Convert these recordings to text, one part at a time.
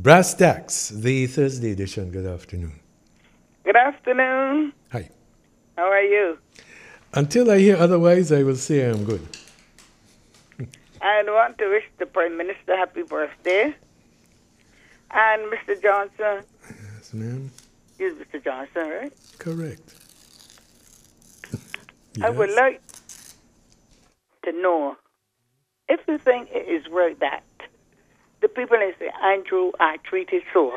Brass Tacks, the Thursday edition. Good afternoon. Good afternoon. Hi. How are you? Until I hear otherwise, I will say I'm good. I want to wish the Prime Minister happy birthday. And Mr. Johnson. Yes, ma'am. Yes, Mr. Johnson, right? Correct. I would like to know if you think it is right that the people in St. Andrew are treated so.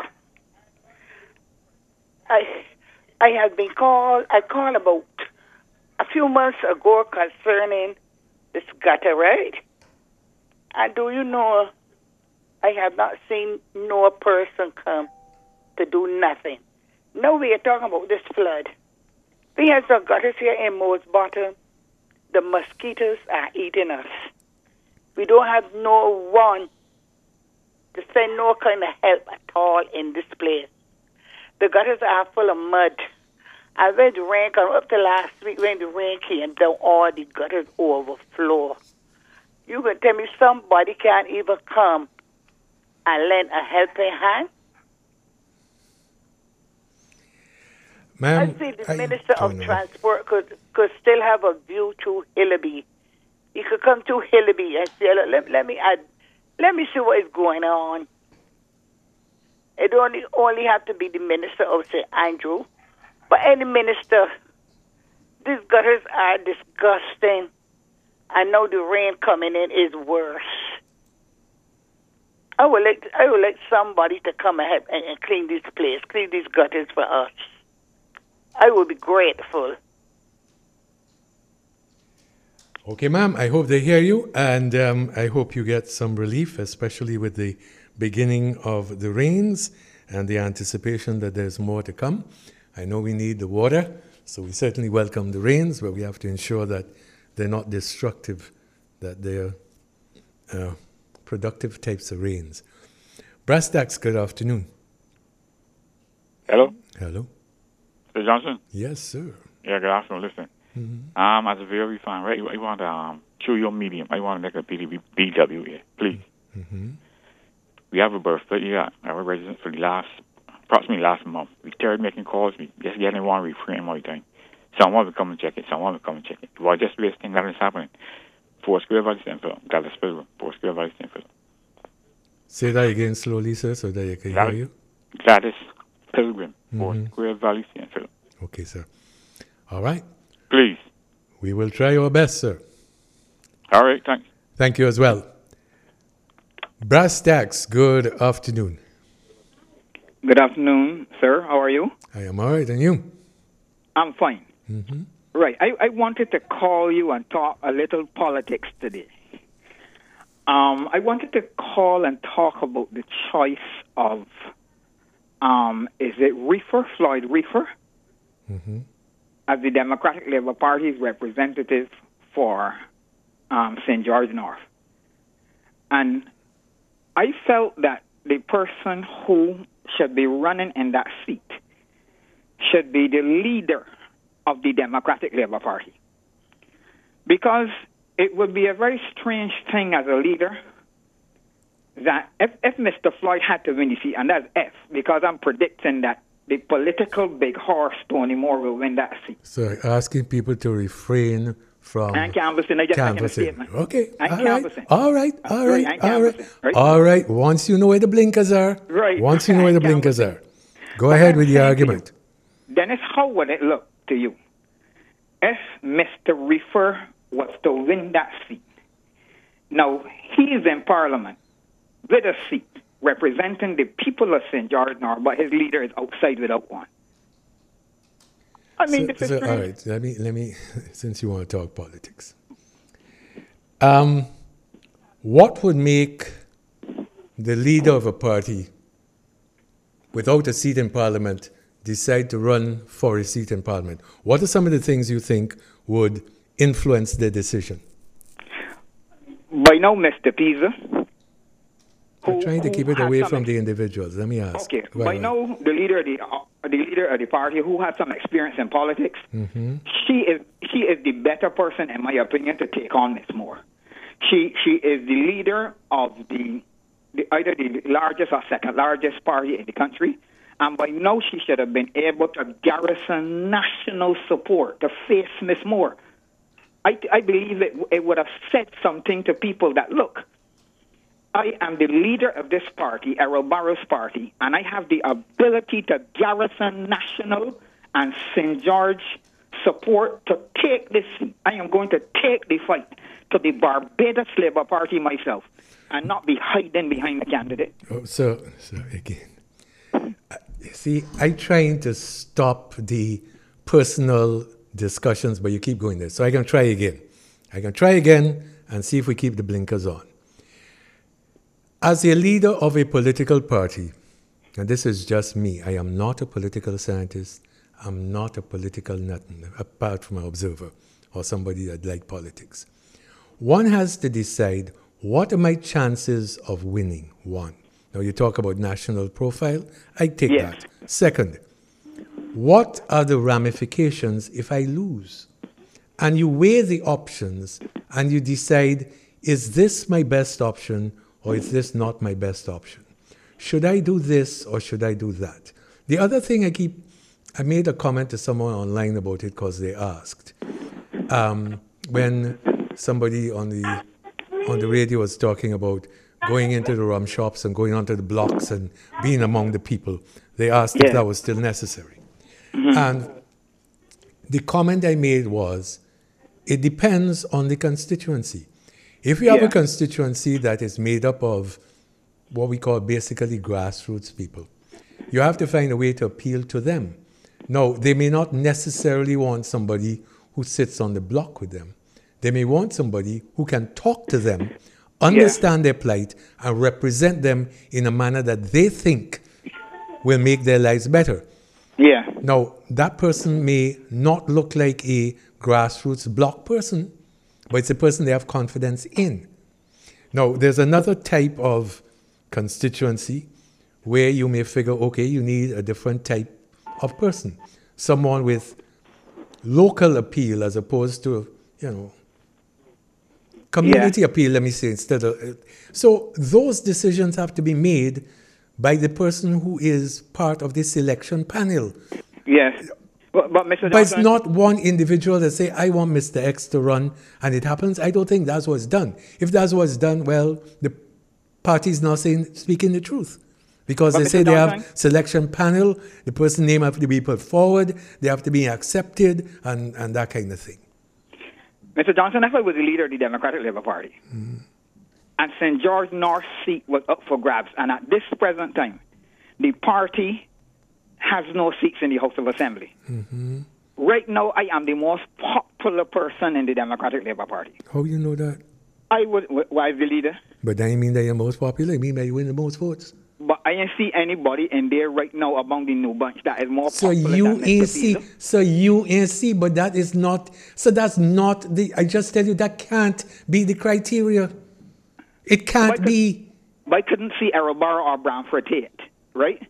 I have been called, I called about a few months ago concerning this gutter, right? And do you know, I have not seen no person come to do nothing. Now we are talking about this flood. We have some gutters here in Moore's Bottom. The mosquitoes are eating us. We don't have no one to send no kind of help at all in this place. The gutters are full of mud. I when the rain came up to last week, when the rain came down, all the gutters overflow. You can tell me somebody can't even come and lend a helping hand? Ma'am, I see the Minister of Transport could still have a view to Hillaby. He could come to Hillaby and say, let me see what is going on. It only have to be the Minister of St. Andrew. But any minister, these gutters are disgusting. I know the rain coming in is worse. I would like somebody to come and help and clean this place, clean these gutters for us. I would be grateful. Okay, ma'am, I hope they hear you, and I hope you get some relief, especially with the beginning of the rains and the anticipation that there's more to come. I know we need the water, so we certainly welcome the rains, but we have to ensure that they're not destructive, that they're productive types of rains. Brass Tacks, good afternoon. Hello? Hello. Mr. Johnson? Yes, sir. Yeah, good afternoon. Listen. As a very fine, right? I want to show your medium. I want to make a BW here, please. Mm-hmm. We have a birthday here. Our residents for approximately last month. We started making calls. We just getting one refrain all the time. Someone will come and check it. Someone will come and check it. Well, just listing that is happening. Foursquare Valley Central, Dallas Pilgrim, Foursquare Valley Central. Say that again slowly, sir, so that I can hear you. Gladys Pilgrim, Foursquare Valley Central. Okay, sir. All right. Please. We will try our best, sir. All right, thanks. Thank you as well. Brass Tacks, good afternoon. Good afternoon, sir. How are you? I am all right, and you? I'm fine. Mm-hmm. Right. I wanted to call you and talk a little politics today. I wanted to call and talk about the choice of, is it Floyd Reefer, as the Democratic Labour Party's representative for St. George North. And I felt that the person who should be running in that seat should be the leader of the Democratic Labour Party. Because it would be a very strange thing as a leader that if Mr. Floyd had to win the seat, and that's F, because I'm predicting that the political big horse, Tony Moore, will win that seat. So asking people to refrain from I'm canvassing. I just making a statement. Okay. I'm canvassing. All right. Right? All right. Once you know where the blinkers are. Right. Once you know where the blinkers are. Go ahead with the argument. Dennis, how would it look to you if Mr. Reefer was to win that seat? Now, he is in Parliament with a seat representing the people of St. George North, but his leader is outside without one. I mean, this is all right. Let me, since you want to talk politics. What would make the leader of a party without a seat in Parliament decide to run for a seat in Parliament? What are some of the things you think would influence their decision? By now, Mr. Pisa. I'm trying to keep it away from the individuals. Let me ask. Okay. By now, the leader of the party who has some experience in politics, she is the better person, in my opinion, to take on Ms. Moore. She is the leader of the either the largest or second largest party in the country. And by now, she should have been able to garrison national support to face Miss Moore. I believe it would have said something to people that, look, I am the leader of this party, Errol Barrow's party, and I have the ability to garrison national and St. George support to take this. I am going to take the fight to the Barbados Labour Party myself and not be hiding behind the candidate. Oh, so again, see, I'm trying to stop the personal discussions, but you keep going there. So I can try again. And see if we keep the blinkers on. As a leader of a political party, and this is just me, I am not a political scientist, I'm not a political nothing, apart from an observer or somebody that likes politics. One has to decide, what are my chances of winning? One. Now you talk about national profile, I take that. Second, what are the ramifications if I lose? And you weigh the options and you decide, is this my best option or is this not my best option? Should I do this or should I do that? The other thing I made a comment to someone online about it because they asked. When somebody on the radio was talking about going into the rum shops and going onto the blocks and being among the people, they asked if that was still necessary. Mm-hmm. And the comment I made was, it depends on the constituency. If you have a constituency that is made up of what we call basically grassroots people, you have to find a way to appeal to them. Now, they may not necessarily want somebody who sits on the block with them. They may want somebody who can talk to them, understand their plight, and represent them in a manner that they think will make their lives better. Yeah. Now, that person may not look like a grassroots block person, but it's a person they have confidence in. Now, there's another type of constituency where you may figure, okay, you need a different type of person. Someone with local appeal as opposed to, community appeal, let me say, instead of... So those decisions have to be made by the person who is part of the selection panel. Yes. But Mr. Johnson, but it's not one individual that say, I want Mr. X to run, and it happens. I don't think that's what's done. If that's what's done, well, the party is not speaking the truth. Because they say they have selection panel, the person name have to be put forward, they have to be accepted, and that kind of thing. Mr. Johnson, if I was the leader of the Democratic Labour Party, and St. George North seat was up for grabs, and at this present time, the party has no seats in the House of Assembly. Mm-hmm. Right now, I am the most popular person in the Democratic Labour Party. How do you know that? Why is the leader? But that ain't mean that you're most popular. It mean that you win the most votes. But I ain't see anybody in there right now among the new bunch that is more popular than Mr. So you ain't see, but that is not... So that's not the... I just tell you, that can't be the criteria. It can't be... But I couldn't see Errol Barrow or Bramford Tate, right?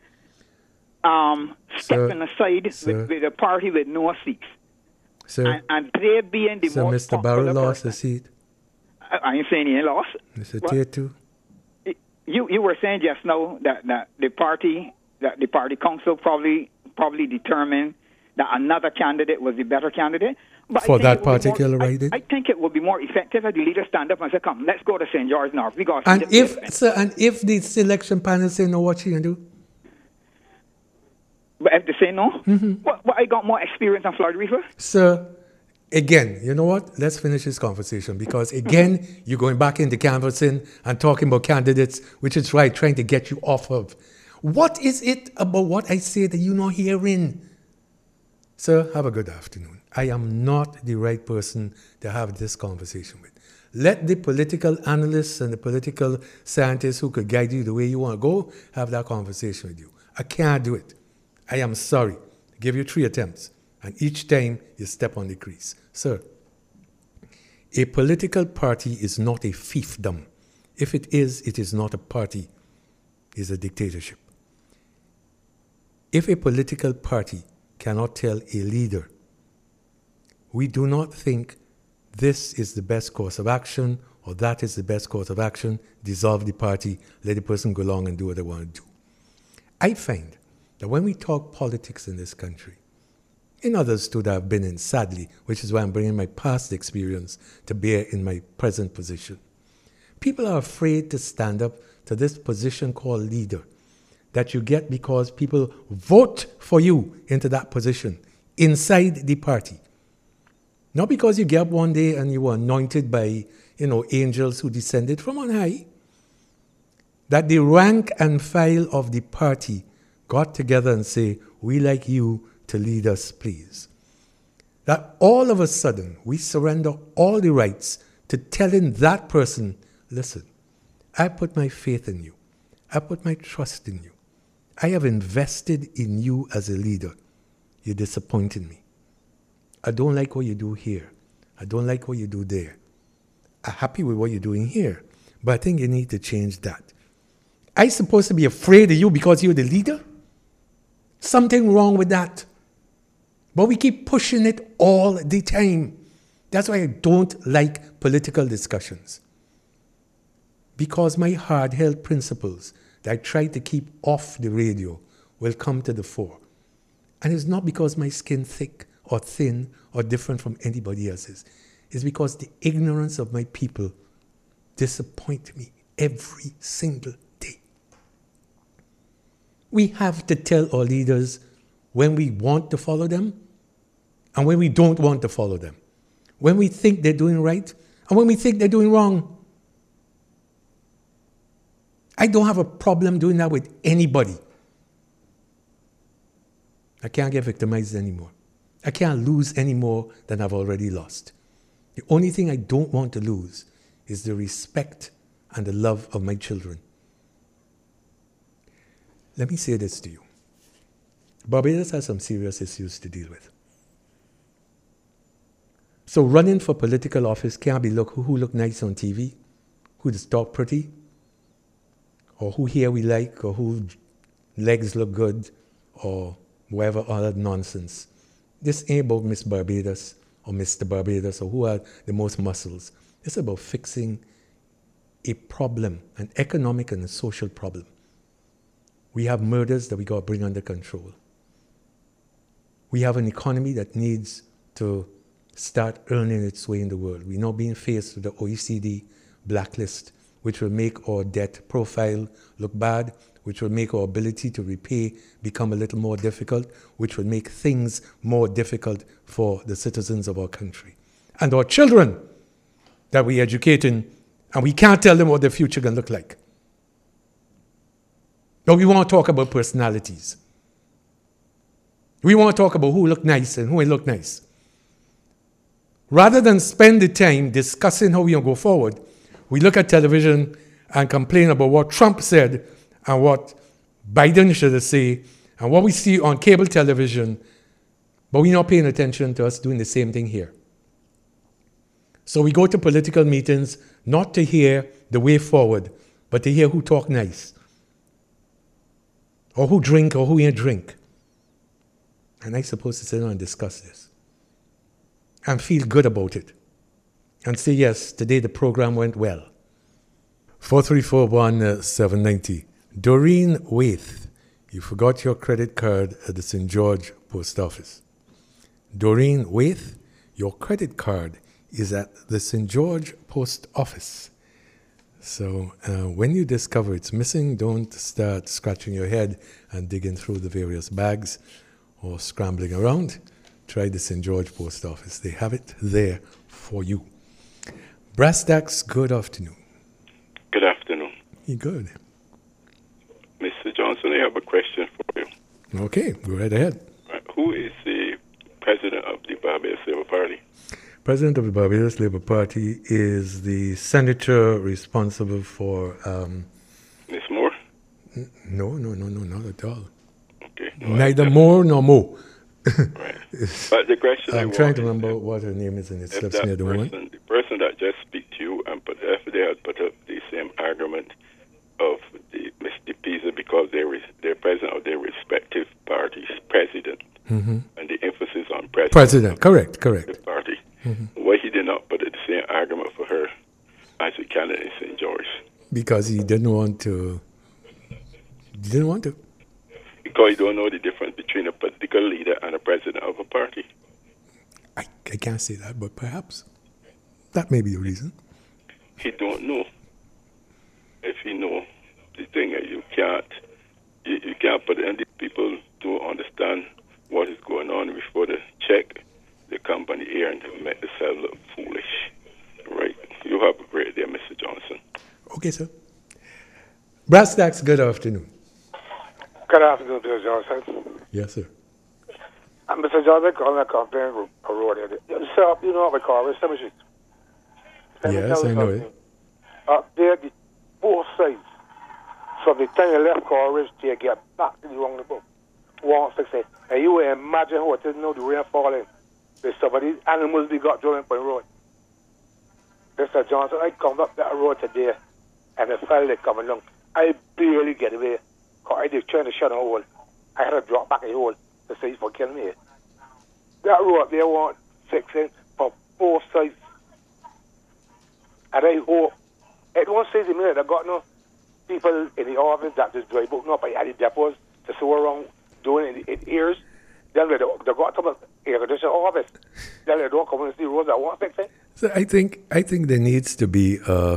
Stepping aside with a party with no seats. And they being the most Mr. Barrow lost a seat? I ain't saying he lost. Mr. Tate too? You were saying just now that the party council probably determined that another candidate was the better candidate. But for that particular riding? I think it would be more effective if the leader stand up and say, "Come, let's go to St. George North." And if the selection panel say no, what you gonna do? But if they say no, what I got more experience than Floyd Reefer. Sir, again, you know what? Let's finish this conversation because again, you're going back into canvassing and talking about candidates, which is right, trying to get you off of. What is it about what I say that you're not hearing? Sir, have a good afternoon. I am not the right person to have this conversation with. Let the political analysts and the political scientists who could guide you the way you want to go have that conversation with you. I can't do it. I am sorry. I give you 3 attempts, and each time you step on the crease. Sir, a political party is not a fiefdom. If it is not a party. It is a dictatorship. If a political party cannot tell a leader, we do not think this is the best course of action or that is the best course of action, dissolve the party, let the person go along and do what they want to do. I find that when we talk politics in this country, in others too that I've been in, sadly, which is why I'm bringing my past experience to bear in my present position, people are afraid to stand up to this position called leader that you get because people vote for you into that position inside the party. Not because you get up one day and you were anointed by, angels who descended from on high. That the rank and file of the party got together and say, we like you to lead us, please. That all of a sudden we surrender all the rights to telling that person, listen, I put my faith in you. I put my trust in you. I have invested in you as a leader. You're disappointing me. I don't like what you do here. I don't like what you do there. I'm happy with what you're doing here, but I think you need to change that. I'm supposed to be afraid of you because you're the leader? Something wrong with that. But we keep pushing it all the time. That's why I don't like political discussions. Because my hard-held principles that I try to keep off the radio will come to the fore. And it's not because my skin thick or thin or different from anybody else's. It's because the ignorance of my people disappoint me every single day. We have to tell our leaders when we want to follow them and when we don't want to follow them. When we think they're doing right and when we think they're doing wrong. I don't have a problem doing that with anybody. I can't get victimized anymore. I can't lose any more than I've already lost. The only thing I don't want to lose is the respect and the love of my children. Let me say this to you. Barbados has some serious issues to deal with. So running for political office can't be who look nice on TV, who just talk pretty, or who hair we like, or who legs look good, or whatever other nonsense. This ain't about Miss Barbados or Mr. Barbados or who had the most muscles. It's about fixing a problem, an economic and a social problem. We have murders that we got to bring under control. We have an economy that needs to start earning its way in the world. We're now being faced with the OECD blacklist, which will make our debt profile look bad, which will make our ability to repay become a little more difficult, which will make things more difficult for the citizens of our country. And our children that we're educating, and we can't tell them what their future can look like. But we want to talk about personalities. We want to talk about who look nice and who ain't look nice. Rather than spend the time discussing how we going to go forward, we look at television and complain about what Trump said and what Biden should say and what we see on cable television, but we're not paying attention to us doing the same thing here. So we go to political meetings not to hear the way forward, but to hear who talk nice, or who drink or who ain't drink. And I'm supposed to sit down and discuss this and feel good about it and say, yes, today the program went well. 434-1790. Doreen Waith, you forgot your credit card at the St. George Post Office. Doreen Waith, your credit card is at the St. George Post Office. So when you discover it's missing, don't start scratching your head and digging through the various bags or scrambling around. Try the St. George Post Office. They have it there for you. Brass Tacks, good afternoon. Good afternoon. You good? Mr. Johnson, I have a question for you. Okay, go right ahead. Right. Who is the president of the Barbados Labour Party? President of the Barbados Labour Party is the senator responsible for... Ms. Moore? No, not at all. Okay. Neither more nor more. Right. But the question I'm trying to remember what her name is, and it slips me at the moment. The person that just speak to you, and if they had put up the same argument of the Mr. Pisa because they're president of their respective parties, president, and the emphasis on president. Correct. The party. Why he did not put the same argument for her as Because he didn't want to. He didn't want to. Because you don't know the difference between a political leader and a president of a party. I can't say that, but perhaps that may be the reason. He don't know. If he know, the thing is you can't put in the people to understand what is going on before they check the company here and make themselves look foolish. Right. You have a great day, Mr. Johnson. Okay, sir. Brass Tacks, good afternoon. Good afternoon, Mr. Johnson. Yes, sir. Mr. Johnson, calling a complaint a road here. Sir, you know what car is, Cemetery. Yes, I know it. Up there, both sides. From the time you left Coleridge till you get back to the wrong boat. 160. And you will imagine how it is now the rain falling. There's some of these animals we got driving by the road. Mr. Johnson, I come up that road today and the fella they coming along. I barely get away. Cause I did trying to shut a hole. I had to drop back a hole to say for killing me. That road they want fixing for both sides. And I hope it won't say to me that I got no people in the office that just drive up up at the depots to sew around doing it in ears. Then they got some air conditioning office. Then they don't come and see roads that want fixing. So I think there needs to be.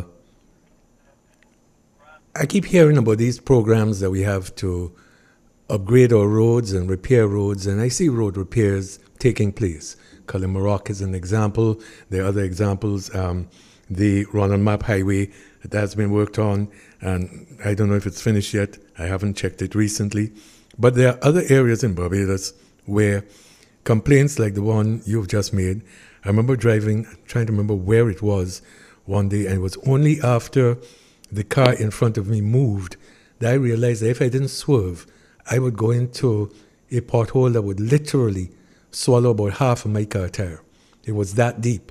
I keep hearing about these programs that we have to upgrade our roads and repair roads, and I see road repairs taking place. Cullimarock is an example. There are other examples. The Ronald Map Highway that has been worked on, and I don't know if it's finished yet. I haven't checked it recently. But there are other areas in Barbados where complaints like the one you've just made. I remember driving, trying to remember where it was one day, and it was only after the car in front of me moved that I realized that if I didn't swerve, I would go into a pothole that would literally swallow about half of my car tire. It was that deep.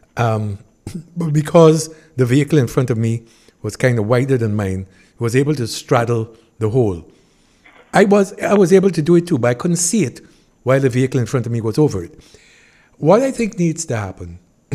But because the vehicle in front of me was kind of wider than mine, it was able to straddle the hole. I was able to do it too, but I couldn't see it while the vehicle in front of me was over it. What I think needs to happen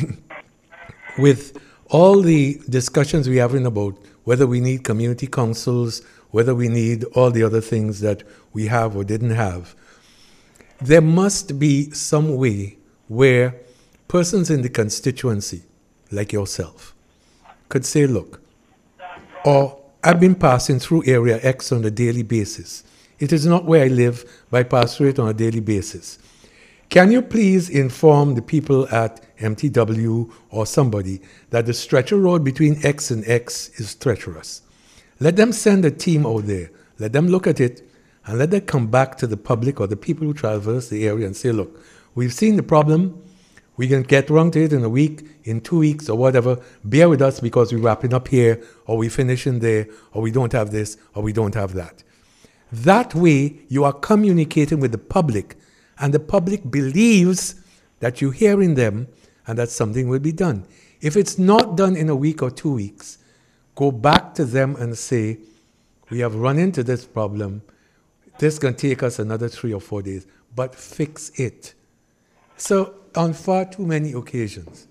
with all the discussions we're having about whether we need community councils, whether we need all the other things that we have or didn't have, there must be some way where persons in the constituency, like yourself, could say, look, or I've been passing through area X on a daily basis. It is not where I live, but I pass through it on a daily basis. Can you please inform the people at MTW or somebody that the stretcher road between X and X is treacherous? Let them send a team out there. Let them look at it and let them come back to the public or the people who traverse the area and say, look, we've seen the problem. We can get around to it in a week, in 2 weeks or whatever. Bear with us because we're wrapping up here or we're finishing there or we don't have this or we don't have that. That way you are communicating with the public and the public believes that you're hearing them and that something will be done. If it's not done in a week or 2 weeks, go back to them and say, we have run into this problem. This can take us another 3 or 4 days, but fix it. So on far too many occasions,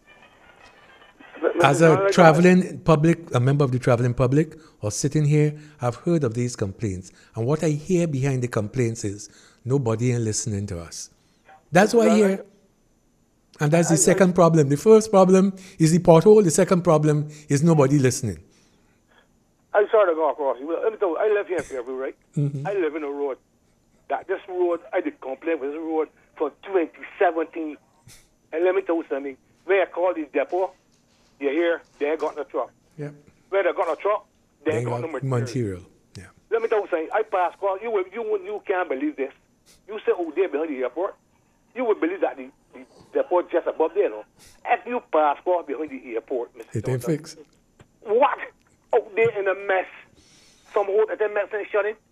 as a traveling public, a member of the traveling public, or sitting here, I've heard of these complaints. And what I hear behind the complaints is, nobody ain't listening to us. That's what I hear. And that's the second problem. The first problem is the pothole. The second problem is nobody listening. I saw to go across. Let me tell you, I live here in Fairview, right? Mm-hmm. I live in a road. This road, I did complain with this road for 2017. And let me tell you something. Where I call this depot, you hear, they ain't got no truck. Yep. Where they got no truck, they ain't got no material. Yeah. Let me tell you something. I pass call. You can't believe this. You say, oh, they're behind the airport. You would believe that the depot just above there, no? If you pass call behind the airport, Mr. It ain't fixed. What? Out there in a mess. Some hold at the mess and shut it.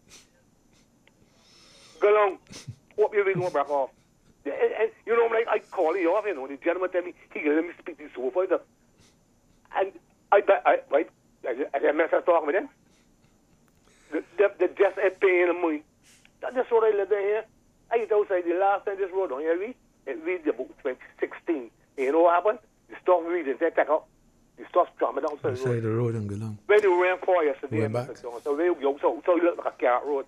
Go along. What you going to back off? And you know, like I call you off, you know, the gentleman tell me he can let me speak to the supervisor. And I mess I talking with them. They just ain't paying the money. That's just what I live there here. I used to say the last time this road on here, it reads about 2016. And you know what happened? The stuff reading, they take up. The starts dropping down the Side road. of the road and go along. When the rain fall yesterday, Went back. Mr. Jones, so it looked like a carrot road.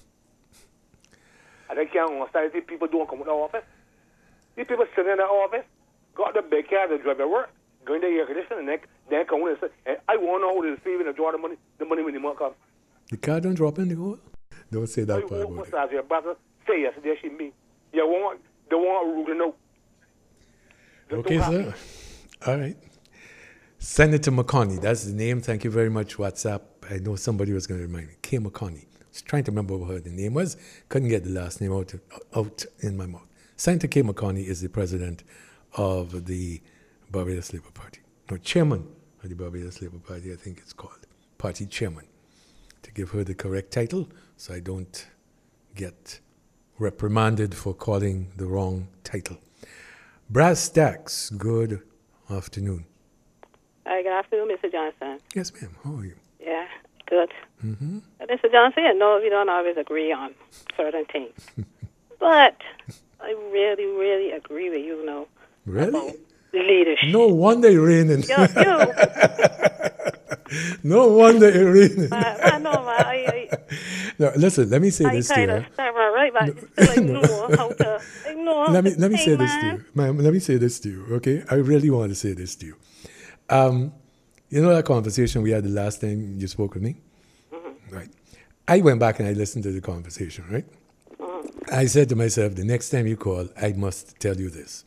And they can't understand these people don't come to the office. These people sitting in the office, got the big car to drive to work, going to air conditioning, and then come and say, hey, I want to know who is saving and draw the money when the money comes. The car don't drop in the hole? Don't say that I part want about it. massage your brother, say yesterday she me. You want, they want rule to know. They Okay, don't have sir. All right. Senator McConney, that's the name. Thank you very much, WhatsApp. I know somebody was going to remind me. Kay McConney. I was trying to remember what her name was. Couldn't get the last name out in my mouth. Senator Kay McConney is the president of the Barbados Labour Party. No, chairman of the Barbados Labour Party, I think it's called. Party chairman. To give her the correct title so I don't get reprimanded for calling the wrong title. Brass Stacks, good afternoon. Good afternoon, Mr. Johnson. Yes, ma'am. How are you? Yeah, good. Mm-hmm. Mr. Johnson, I know we don't always agree on certain things, but I really, really agree with you, Really? about leadership. No wonder it's raining. You. No wonder it's raining. I know, I No, listen, let me say this to kind you. of start right, but still know how to ignore. Let me say Hey, this to man. you. Ma'am, let me say this to you, okay? I really want to say this to you. You know that conversation we had the last time you spoke with me? Mm-hmm. Right. I went back and I listened to the conversation, right? Mm-hmm. I said to myself, the next time you call, I must tell you this.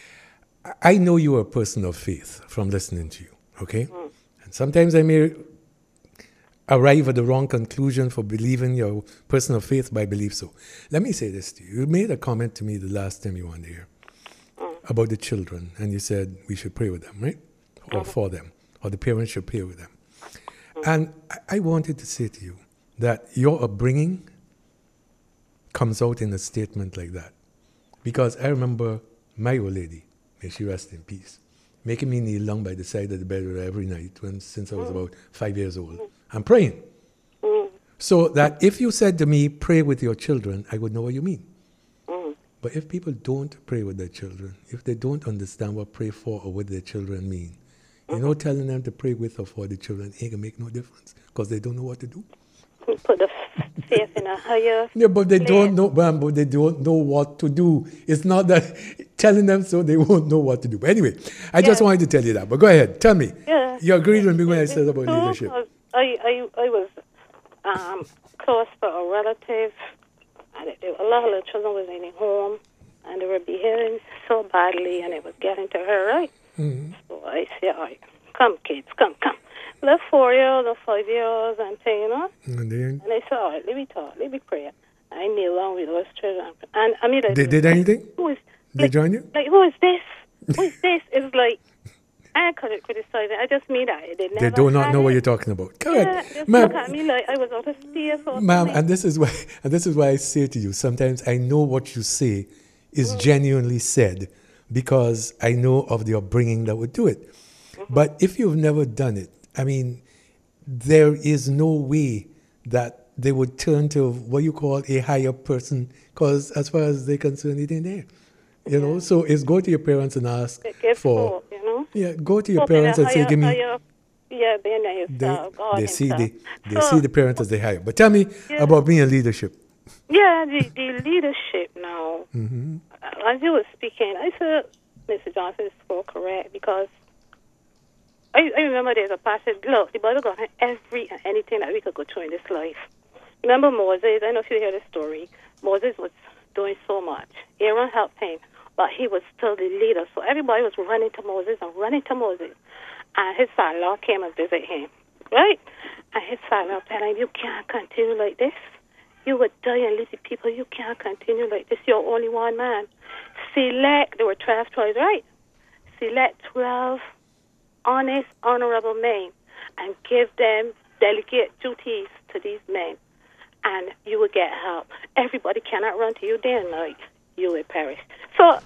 I know you are a person of faith from listening to you, okay? Mm-hmm. And sometimes I may arrive at the wrong conclusion for believing you're a person of faith, but I believe so. Let me say this to you. You made a comment to me the last time you were on here about the children, and you said we should pray with them, right? Or for them, or the parents should pray with them. And I wanted to say to you that your upbringing comes out in a statement like that. Because I remember my old lady, may she rest in peace, making me kneel down by the side of the bed every night since I was about 5 years old. I'm praying. So that if you said to me, pray with your children, I would know what you mean. But if people don't pray with their children, if they don't understand what pray for or what their children mean, telling them to pray with or for the children ain't gonna make no difference because they don't know what to do. Put the faith in a higher. Yeah, but they don't know. But they don't know what to do. It's not that telling them so they won't know what to do. But anyway, I just wanted to tell you that. But go ahead, tell me. Yeah. You agreed with me when I said about leadership. I was close to a relative, and a lot of the children was in the home, and they were behaving so badly, and it was getting to her, right? Mm-hmm. So I said, all right, come, kids, come. The 4-year-old, the 5-year-olds, and thing, And I said, all right, let me talk, let me pray. I kneel down with those children. And I mean, like, they did anything? They join you? Like, who is this? Who is this? It's like, I couldn't criticize it. I just mean that they do not know what you're talking about. Correct, just ma'am. Look at me like I was out of space or ma'am, something. and this is why I say to you, sometimes I know what you say is genuinely said because I know of the upbringing that would do it. Mm-hmm. But if you've never done it, I mean, there is no way that they would turn to what you call a higher person because as far as they're concerned, it ain't there. You know, so it's go to your parents and ask for hope, you know? Yeah, go to your parents and say, give me. They see the parents as they hire. But tell me about being in leadership. Yeah, the leadership now. Mm-hmm. As you were speaking, I said, Mr. Johnson is so correct because I remember there's a passage. Look, the Bible got every and anything that we could go through in this life. Remember Moses? I don't know if you hear the story. Moses was doing so much. Aaron helped him, but he was still the leader. So everybody was running to Moses. And his father-in-law came and visit him, right? And his father-in-law told him, you can't continue like this. You would die and leave the people. You can't continue like this. You're only one man. There were 12 tribes, right? Select 12 honest, honorable men and give them delegate duties to these men. And you will get help. Everybody cannot run to you day and night. You will perish. So,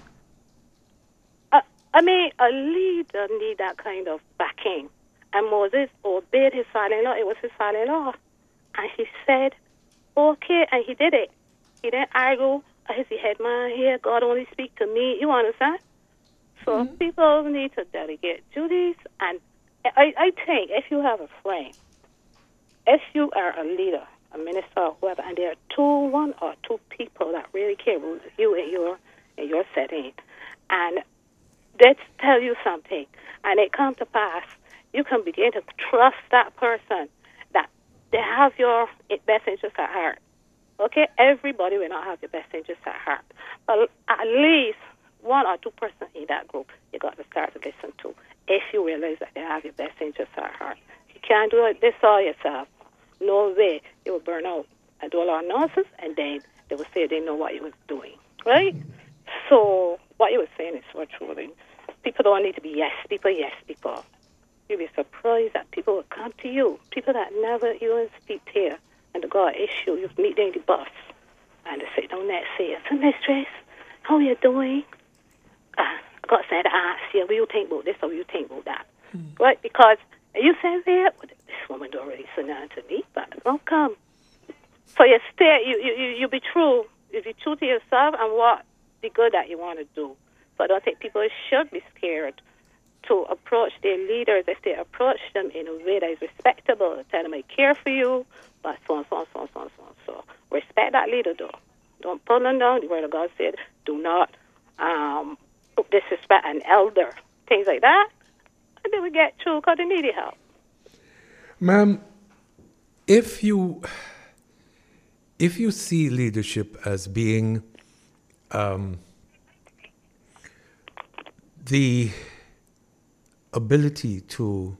a leader need that kind of backing. And Moses obeyed his father-in-law. It was his father-in-law. And he said, okay, and he did it. He didn't argue. He's the head man here. God only speak to me. You understand? So people need to delegate duties, and I think if you have a friend, if you are a leader, a minister, or whoever, and there are one or two people that really care about you in your setting, and they tell you something, and it comes to pass, you can begin to trust that person that they have your best interest at heart. Okay, everybody will not have your best interest at heart, but at least one or two person in that group you got to start to listen to if you realize that they have your best interest at heart. You can't do this all yourself. No way. You will burn out and do a lot of nonsense, and then they will say they know what you was doing, right? So what you were saying is so true. People don't need to be yes people. You'll be surprised that people will come to you, people that never even speak here, and they got an issue. You meet them in the bus, and they sit down there and say, "So, mistress, how are you doing? I got sent to ask you, what you think about this or what you think about that?" Right? Because you say, "Well, this woman don't really say nothing to me, but don't come." So you stay, you be true. You be true to yourself and what the good that you want to do. So I don't think people should be scared to approach their leaders if they approach them in a way that is respectable. Tell them I care for you, but so and so and so and so and so and so. Respect that leader, though. Don't pull them down. The Word of God said, do not disrespect an elder. Things like that. And they will get through because they need your help. Ma'am, if you see leadership as being the ability to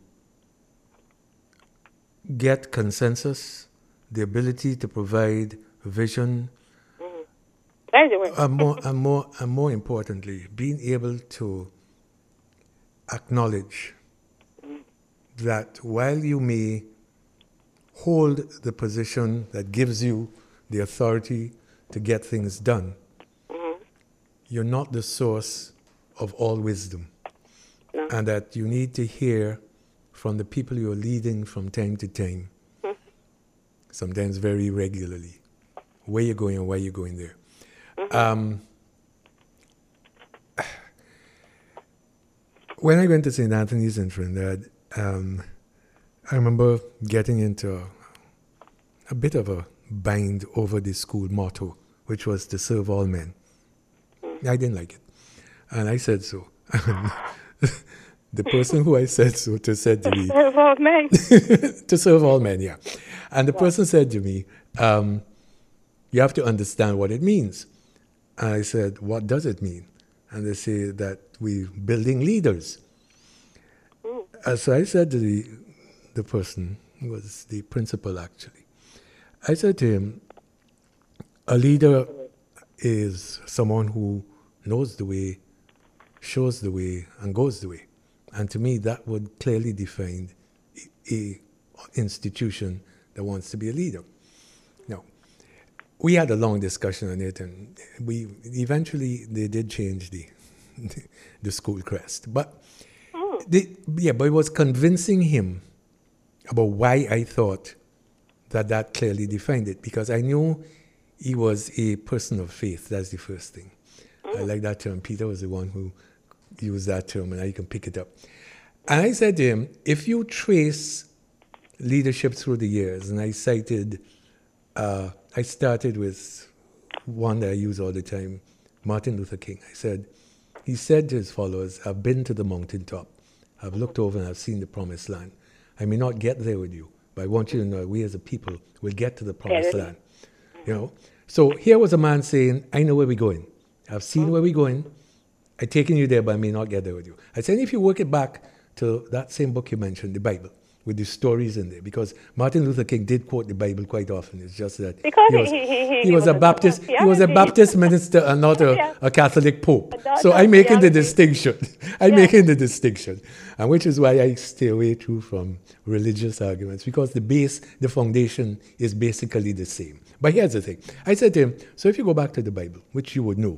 get consensus, the ability to provide vision, and more importantly, being able to acknowledge that while you may hold the position that gives you the authority to get things done, you're not the source of all wisdom. No. And that you need to hear from the people you're leading from time to time, sometimes very regularly, where you're going and why you're going there. When I went to St. Anthony's in Trinidad, I remember getting into a bit of a bind over the school motto, which was to serve all men. I didn't like it. And I said so. The person who I said so to said to me... To serve all men. To serve all men, yeah. And the person said to me, you have to understand what it means. And I said, what does it mean? And they say that we're building leaders. So I said to the person, who was the principal actually, I said to him, a leader is someone who knows the way, shows the way, and goes the way. And to me, that would clearly define a institution that wants to be a leader. Now, we had a long discussion on it, and they did change the school crest. But but it was convincing him about why I thought that clearly defined it, because I knew he was a person of faith. That's the first thing. I like that term. Peter was the one who used that term, and now you can pick it up. And I said to him, if you trace leadership through the years, and I cited, I started with one that I use all the time, Martin Luther King. He said to his followers, I've been to the mountaintop. I've looked over and I've seen the promised land. I may not get there with you, but I want you to know we as a people will get to the promised land. You know? So here was a man saying, I know where we're going. I've seen where we're going. I've taken you there, but I may not get there with you. I said, if you work it back to that same book you mentioned, the Bible, with the stories in there, because Martin Luther King did quote the Bible quite often. It's just that he was a Baptist. He was a Baptist minister and not a Catholic pope. So I'm making the distinction. Making the distinction, and which is why I stay away too from religious arguments, because the foundation is basically the same. But here's the thing. I said to him, so if you go back to the Bible, which you would know,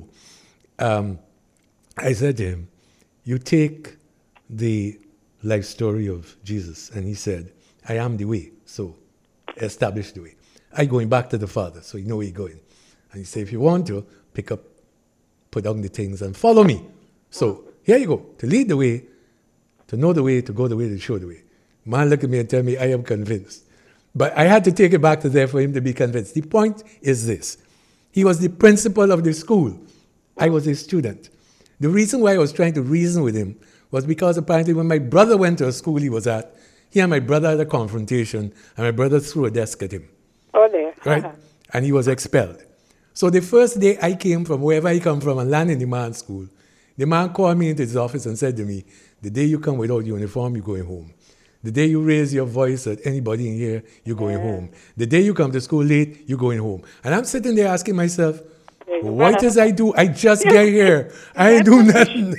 I said to him, you take the life story of Jesus, and he said, I am the way, so establish the way. I going back to the Father, so you know where you're going. And he said, if you want to, put down the things and follow me. So here you go. To lead the way, to know the way, to go the way, to show the way. Man look at me and tell me, I am convinced. But I had to take it back to there for him to be convinced. The point is this. He was the principal of the school. I was a student. The reason why I was trying to reason with him was because apparently when my brother went to a school he was at, he and my brother had a confrontation, and my brother threw a desk at him. Oh, there. Right? And he was expelled. So the first day I came from wherever I come from and landed in the man's school, the man called me into his office and said to me, the day you come without uniform, you're going home. The day you raise your voice at anybody in here, you're going home. The day you come to school late, you're going home. And I'm sitting there asking myself, what does I do? I just get here. I ain't do nothing.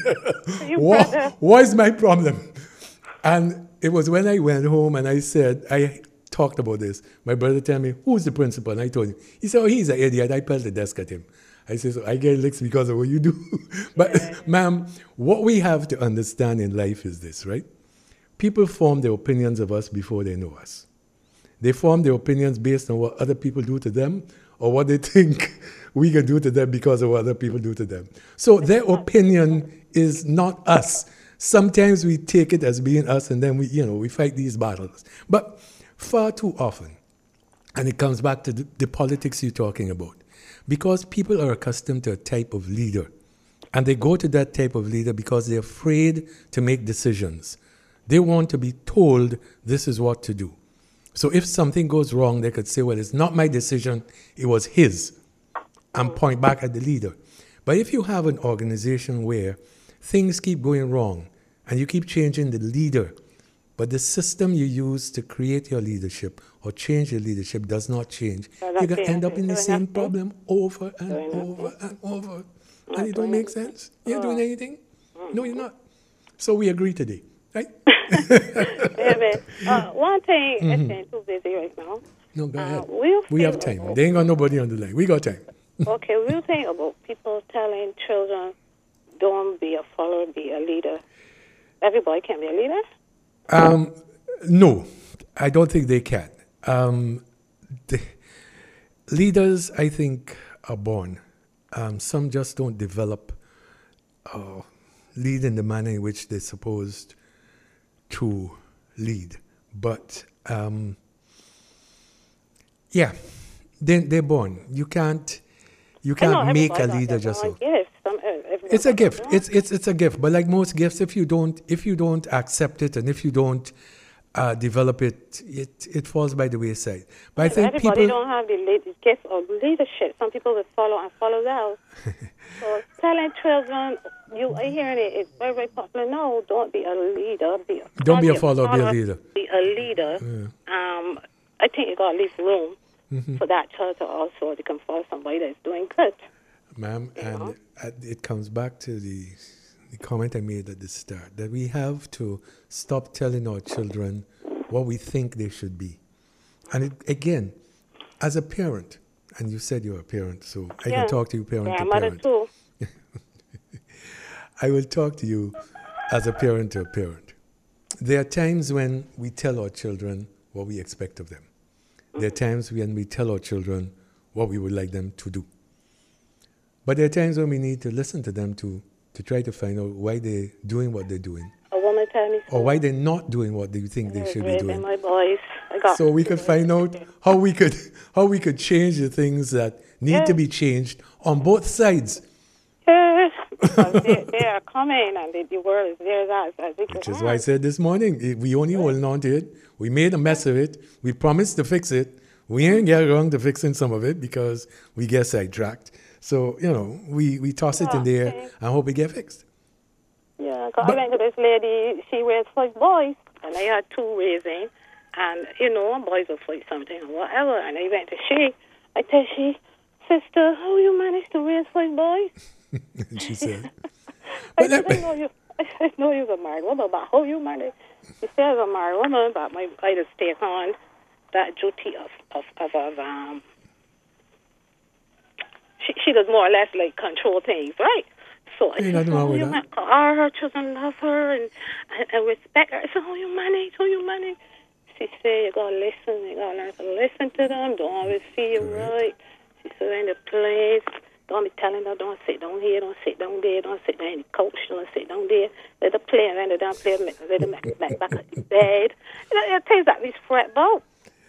What is my problem? And it was when I went home and I said, I talked about this. My brother told me, who's the principal? And I told him. He said, oh, he's an idiot. I pelted the desk at him. I said, so I get licks because of what you do. But, ma'am, what we have to understand in life is this, right? People form their opinions of us before they know us. They form their opinions based on what other people do to them or what they think we can do to them because of what other people do to them. So their opinion is not us. Sometimes we take it as being us and then we fight these battles. But far too often, and it comes back to the politics you're talking about, because people are accustomed to a type of leader, and they go to that type of leader because they're afraid to make decisions. They want to be told this is what to do. So if something goes wrong, they could say, well, it's not my decision, it was his, and point back at the leader. But if you have an organization where things keep going wrong and you keep changing the leader, but the system you use to create your leadership or change your leadership does not change, you're going to end up in the same problem over and over and over. And it don't make sense. You're doing anything? No, you're not. So we agree today, right? One thing, it's too busy right now. No, go ahead. We have time. They ain't got nobody on the line. We got time. Okay, we'll think about people telling children, don't be a follower, be a leader. Everybody can be a leader? No, I don't think they can. The leaders, I think, are born. Some just don't develop, lead in the manner in which they're supposed to lead. But, yeah, they're born. You can't make a leader just so. It's a gift. It's a gift. But like most gifts, if you don't accept it and if you don't develop it, it falls by the wayside. But I think everybody don't have the gift of leadership. Some people will follow and follow out. So telling children, you are hearing it, it's very, very popular. No, don't be a leader. Don't be a follower, be a leader. Be a leader. Yeah. I think you got to leave room for that child to also become follow somebody that's doing good. Ma'am, and it comes back to the comment I made at the start, that we have to stop telling our children what we think they should be. And again, as a parent, and you said you're a parent, so I can talk to you parent to parent. Too. I will talk to you as a parent to a parent. There are times when we tell our children what we expect of them. There are times when we tell our children what we would like them to do. But there are times when we need to listen to them to try to find out why they're doing what they're doing. A woman tell me or why they're not doing what they think they should be doing. My boys. So we could find out how we could change the things that need to be changed on both sides. Yes, because they are coming and the world is there. Which is why I said this morning, we only holding on to it. We made a mess of it. We promised to fix it. We ain't get around to fixing some of it because we get sidetracked. So, we toss it in there and hope it get fixed. Yeah, because I went to this lady, she raised 5 boys, and I had 2 raising, and, boys will fight something or whatever, and I went to I tell she, sister, how you managed to raise 5 boys? And she said, I know you're a married woman, but how you manage? She said, I'm a married woman, but I just take on that duty of she does more or less like control things, right? So I said, her children love her and respect her. I said, how you manage? She said, you gotta listen, you gotta learn to listen to them, don't always feel right. She said, in the place, Don't be telling her, don't sit down here, don't sit down there, don't sit down in the couch, don't sit down there. Let her play around the damn play, let her make back at the bed. Things that we fret about.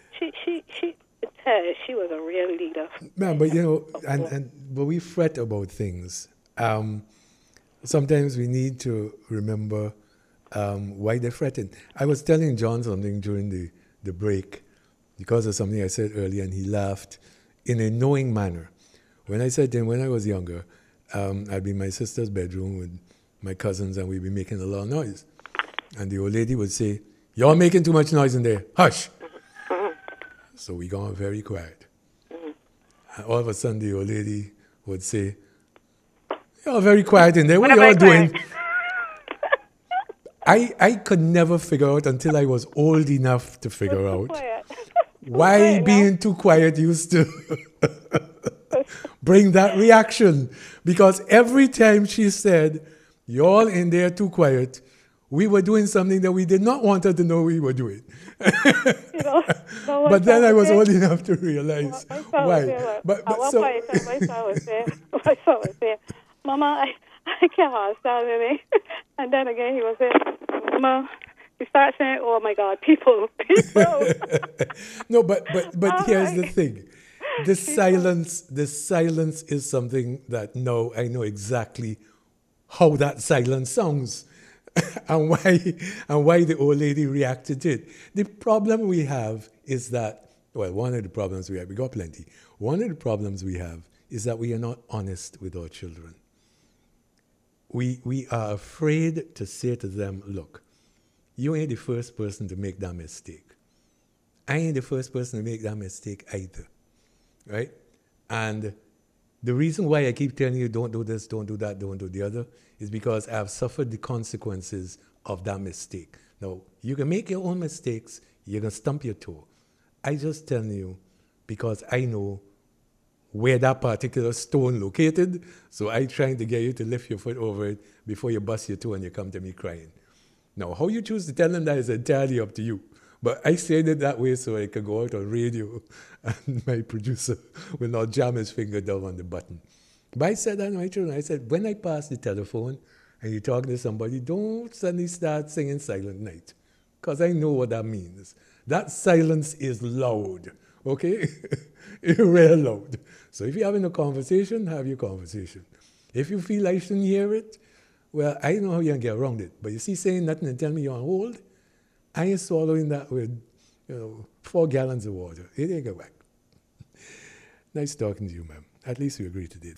She was a real leader. Man, but but we fret about things. Sometimes we need to remember why they're fretting. I was telling John something during the break because of something I said earlier, and he laughed in a knowing manner. When I said to him, when I was younger, I'd be in my sister's bedroom with my cousins, and we'd be making a lot of noise. And the old lady would say, "You're making too much noise in there. Hush." So we got very quiet. And all of a sudden, the old lady would say, "You're very quiet in there. What are you doing?" I could never figure out until I was old enough to figure out why being too quiet used to bring that reaction. Because every time she said, "You're in there too quiet," we were doing something that we did not want her to know we were doing. But then I was old enough to realize why. But so my son was there, "Mama, I can't understand me." And then again he was there, "Mama," he started saying, "Oh my God, people." No, but here's the thing. The silence is something that now I know exactly how that silence sounds. and why the old lady reacted to it. The problem we have is that, well, one of the problems we have, we got plenty. One of the problems we have is that we are not honest with our children. We are afraid to say to them, "Look, you ain't the first person to make that mistake. I ain't the first person to make that mistake either." Right? And the reason why I keep telling you don't do this, don't do that, don't do the other, is because I've suffered the consequences of that mistake. Now, you can make your own mistakes, you can stump your toe. I just tell you because I know where that particular stone located, so I'm trying to get you to lift your foot over it before you bust your toe and you come to me crying. Now, how you choose to tell them that is entirely up to you. But I said it that way so I could go out on radio and my producer will not jam his finger down on the button. But I said that to my children. I said, when I pass the telephone and you're talking to somebody, don't suddenly start singing Silent Night, because I know what that means. That silence is loud, okay? It's real loud. So if you're having a conversation, have your conversation. If you feel I shouldn't hear it, well, I don't know how you're going to get around it. But you see, saying nothing and telling me you're on hold, I ain't swallowing that with, 4 gallons of water. It ain't going to work. Nice talking to you, ma'am. At least we agreed to it.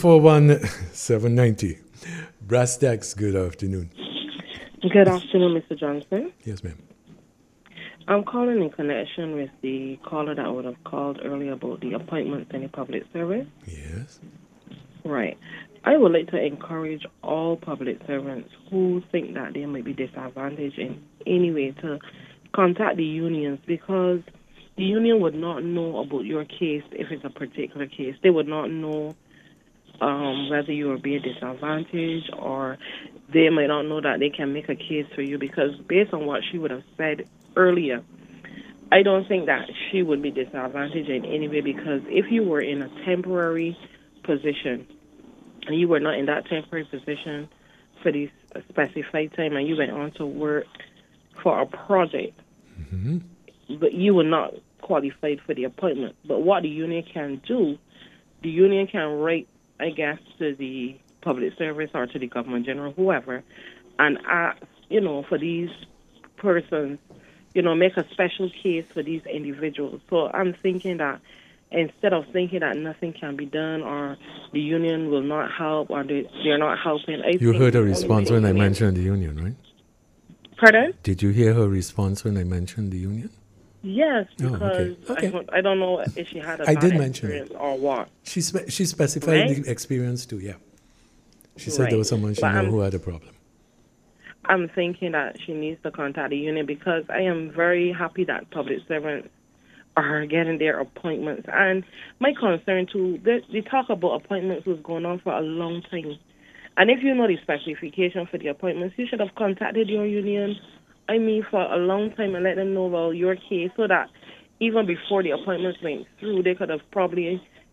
4341-790. Brass Tacks, good afternoon. Good afternoon, Mr. Johnson. Yes, ma'am. I'm calling in connection with the caller that would have called earlier about the appointments in the public service. Yes. Right. I would like to encourage all public servants who think that they may be disadvantaged in any way to contact the unions, because the union would not know about your case if it's a particular case. They would not know whether you are being disadvantaged, or they might not know that they can make a case for you, because based on what she would have said earlier, I don't think that she would be disadvantaged in any way, because if you were in a temporary position and you were not in that temporary position for this specified time and you went on to work for a project, but you were not qualified for the appointment. But what the union can do, the union can write, I guess, to the public service or to the government general, whoever, and ask, for these persons, make a special case for these individuals. So I'm thinking that instead of thinking that nothing can be done or the union will not help or they're not helping. You heard her response when I mentioned the union, right? Pardon? Did you hear her response when I mentioned the union? Yes, because I don't know if she had a bad experience or what. She specified the experience too, yeah. She said there was someone she knew who had a problem. I'm thinking that she needs to contact the union, because I am very happy that public servants are getting their appointments. And my concern too, the talk about appointments was going on for a long time. And if you know the specification for the appointments, you should have contacted your union, for a long time, and let them know about your case, so that even before the appointments went through, they could have probably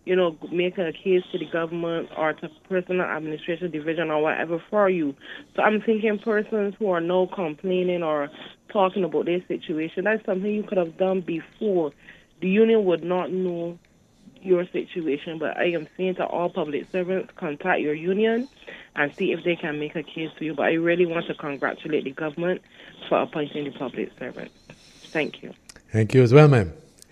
make a case to the government or to personal administration division or whatever for you. So I'm thinking persons who are now complaining or talking about their situation, that's something you could have done before. The union would not know your situation, but I am saying to all public servants, contact your union and see if they can make a case to you. But I really want to congratulate the government for appointing the public servants. Thank you. Thank you as well, ma'am.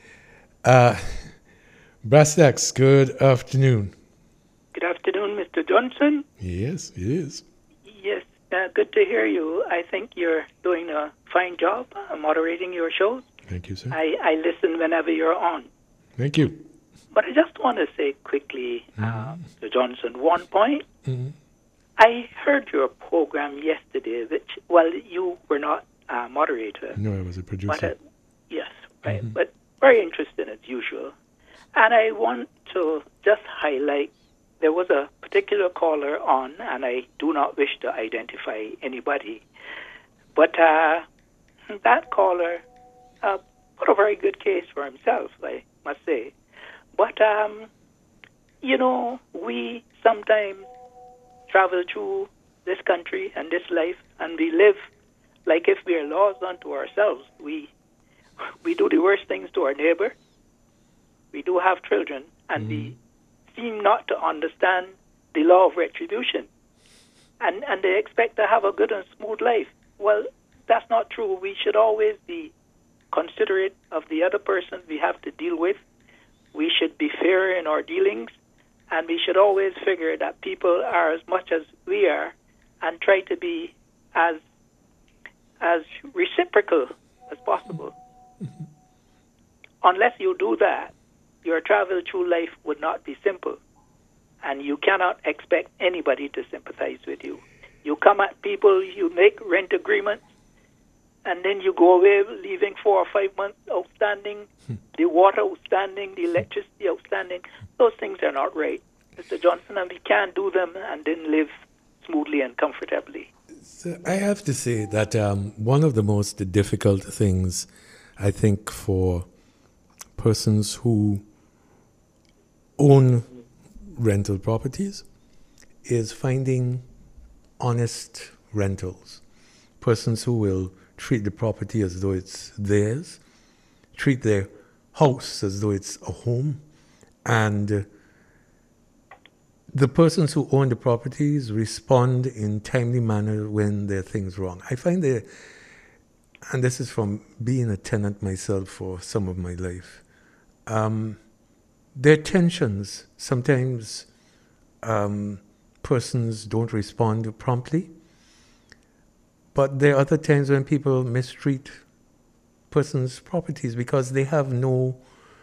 Brastax, good afternoon. Good afternoon, Mr. Johnson. Yes, it is. Yes, good to hear you. I think you're doing a fine job moderating your shows. Thank you, sir. I listen whenever you're on. Thank you. But I just want to say quickly, Mr. Johnson, one point. Mm-hmm. I heard your program yesterday, which, you were not a moderator. No, I was a producer. But, yes, right. Mm-hmm. But very interesting as usual. And I want to just highlight, there was a particular caller on, and I do not wish to identify anybody, but that caller put a very good case for himself, I must say. But, we sometimes travel through this country and this life, and we live like if we are laws unto ourselves. We do the worst things to our neighbor. We do have children, and we seem not to understand the law of retribution. And they expect to have a good and smooth life. Well, that's not true. We should always be considerate of the other person we have to deal with. We should be fair in our dealings, and we should always figure that people are as much as we are and try to be as reciprocal as possible. Unless you do that, your travel through life would not be simple, and you cannot expect anybody to sympathize with you. You come at people, you make rent agreements, and then you go away leaving 4 or 5 months outstanding, the water outstanding, the electricity outstanding. Those things are not right, Mr. Johnson, and we can't do them and then live smoothly and comfortably. So I have to say that one of the most difficult things, I think, for persons who own rental properties is finding honest rentals. Persons who will treat the property as though it's theirs, treat their house as though it's a home, and the persons who own the properties respond in timely manner when there are things wrong. I find there, and this is from being a tenant myself for some of my life, there are tensions. Sometimes persons don't respond promptly, but there are other times when people mistreat persons' properties because they have no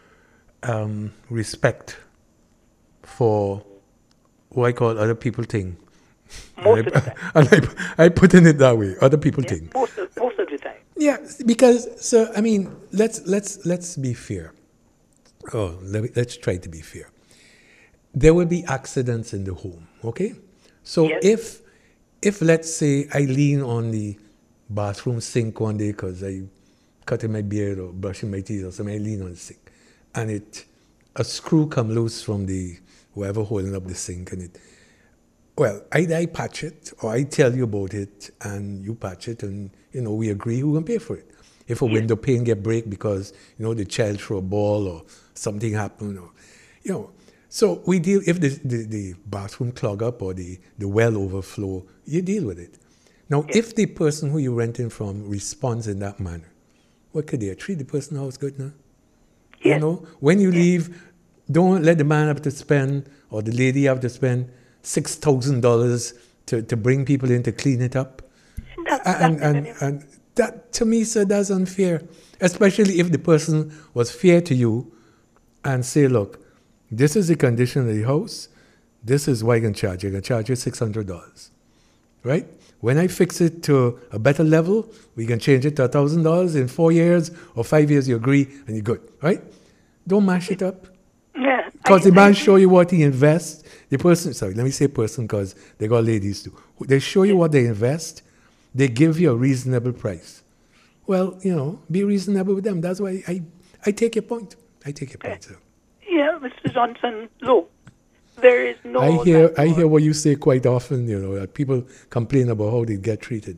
respect for what I call other people thing. Most of the time. And I put in it that way, other people thing. Most of the time. Yeah, because, so, I mean, let's be fair. Oh, let's try to be fair. There will be accidents in the home, okay? So yes. if let's say I lean on the bathroom sink one day because I cutting my beard or brushing my teeth or something, I lean on the sink, and a screw come loose from the whoever holding up the sink, and I patch it, or I tell you about it, and you patch it, and we agree who can pay for it. If a window pane get break because the child threw a ball or something happened, or so we deal. If the bathroom clog up or the well overflow, you deal with it. Now, if the person who you're renting from responds in that manner, what could they treat the person house good now? Yes. When you leave, don't let the man have to spend or the lady have to spend $6,000 to bring people in to clean it up. And that, to me, sir, that's unfair. Especially if the person was fair to you and say, look, this is the condition of the house. This is what I can charge you. I can charge you $600. Right? When I fix it to a better level, we can change it to $1,000 in 4 years or 5 years. You agree and you're good. Right? Don't mash it up. Yeah. Because the man show you what he invests. The person, sorry, let me say person because they got ladies too. They show you what they invest. They give you a reasonable price. Well, be reasonable with them. That's why I take your point. I take your point, sir. Yeah, Mr. Johnson, look, there is no... I hear what you say quite often, that people complain about how they get treated.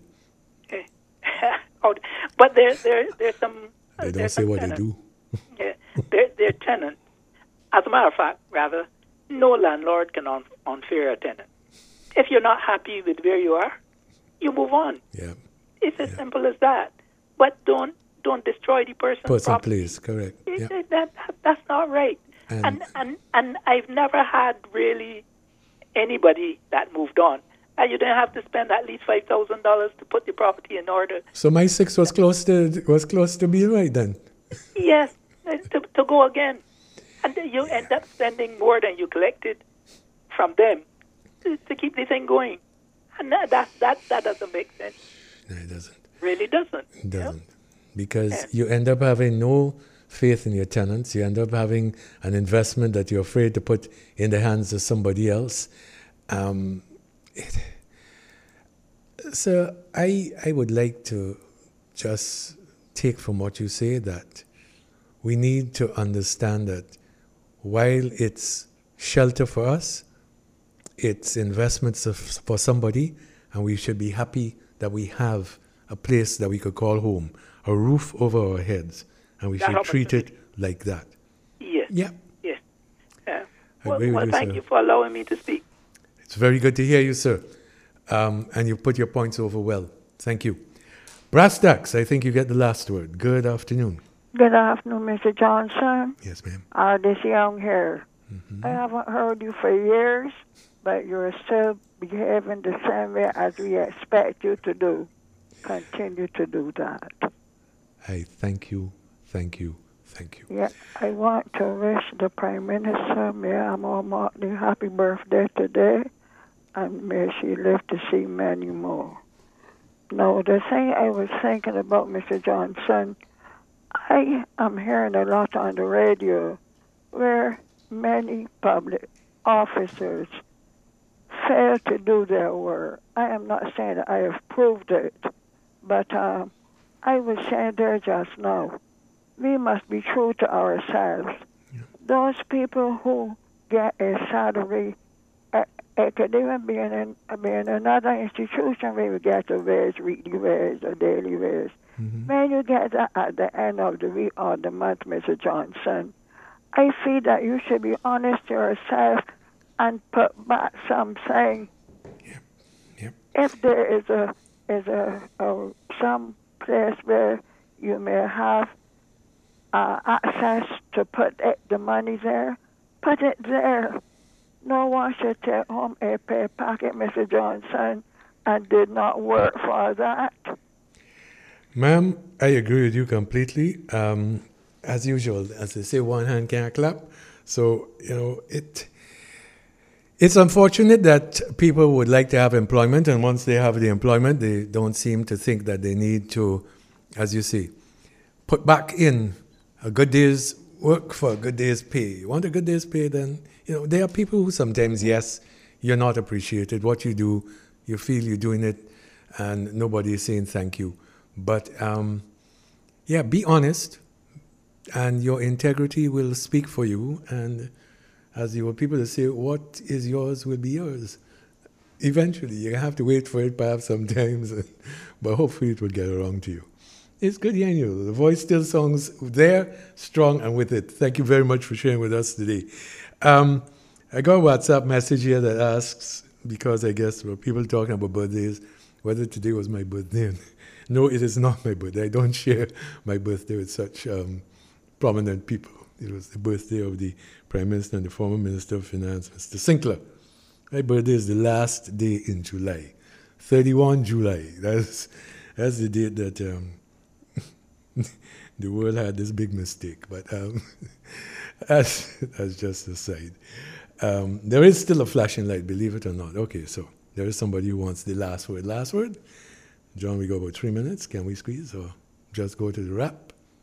But there's some... They don't say what tenants. They do. Yeah, they're tenants. As a matter of fact, rather, no landlord can unfair a tenant. If you're not happy with where you are, you move on. Yeah. It's as simple as that. But don't destroy the person's property. Place, correct. Yeah. That's not right. And I've never had really anybody that moved on. And you didn't have to spend at least $5,000 to put the property in order. So my 6 was close to being right then. Yes, to go again. And you end up spending more than you collected from them to keep the thing going. And that doesn't make sense. No, it doesn't. Really doesn't. It doesn't. Because you end up having no faith in your tenants. You end up having an investment that you're afraid to put in the hands of somebody else. So I would like to just take from what you say that we need to understand that while it's shelter for us, it's investments for somebody, and we should be happy that we have a place that we could call home, a roof over our heads, and we should treat it like that. Yes. Yeah. Yes. Well, thank you for allowing me to speak. It's very good to hear you, sir. And you put your points over well. Thank you. Brass Tacks, I think you get the last word. Good afternoon. Good afternoon, Mr. Johnson. Yes, ma'am. This young here. Mm-hmm. I haven't heard you for years, but you're still behaving the same way as we expect you to do. Continue to do that. I thank you, thank you, thank you. Yeah, I want to wish the Prime Minister, Mayor Martin, happy birthday today, and may she live to see many more. Now, the thing I was thinking about, Mr. Johnson, I am hearing a lot on the radio where many public officers fail to do their work. I am not saying that I have proved it, but I was saying there just now, we must be true to ourselves. Yeah. Those people who get a salary, it could even be in another institution where you get a wage, weekly wage, or daily wage. Mm-hmm. When you get that at the end of the week or the month, Mr. Johnson, I feel that you should be honest to yourself and put back something. Yep. If there is some place where you may have access to put the money there, put it there. No one should take home a pay packet, Mr. Johnson, and did not work for that. Ma'am, I agree with you completely. As usual, as they say, one hand can't clap. So, it's unfortunate that people would like to have employment, and once they have the employment, they don't seem to think that they need to, as you say, put back in a good day's work for a good day's pay. You want a good day's pay, then, there are people who sometimes, yes, you're not appreciated. What you do, you feel you're doing it, and nobody is saying thank you. But, be honest, and your integrity will speak for you. And as you were people to say, what is yours will be yours. Eventually, you have to wait for it perhaps sometimes, but hopefully it will get around to you. It's good hearing you. The voice still sounds there, strong, and with it. Thank you very much for sharing with us today. I got a WhatsApp message here that asks, because I guess there were people talking about birthdays, whether today was my birthday. No, it is not my birthday. I don't share my birthday with such prominent people. It was the birthday of the Prime Minister and the former Minister of Finance, Mr. Sinclair. My birthday is the last day in July, 31 July. That's the date that the world had this big mistake. But that's just a side. There is still a flashing light, believe it or not. Okay, so there is somebody who wants the last word. Last word? John, we go about 3 minutes. Can we squeeze or just go to the wrap?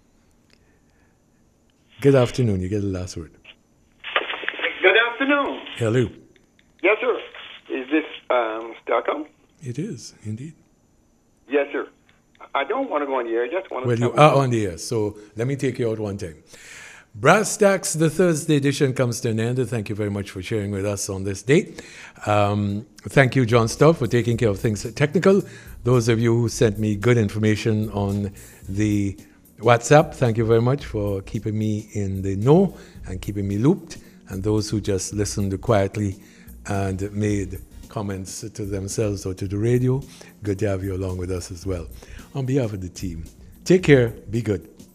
Good afternoon. You get the last word. Good afternoon. Hello. Yes, sir. Is this Starcom? It is, indeed. Yes, sir. I don't want to go on the air. I just want to... Well, you are on the air, so let me take you out one time. Brass Tacks, the Thursday edition comes to an end. Thank you very much for sharing with us on this date. Thank you, John Stott, for taking care of things technical. Those of you who sent me good information on the WhatsApp, thank you very much for keeping me in the know and keeping me looped. And those who just listened quietly and made comments to themselves or to the radio, good to have you along with us as well. On behalf of the team, take care, be good.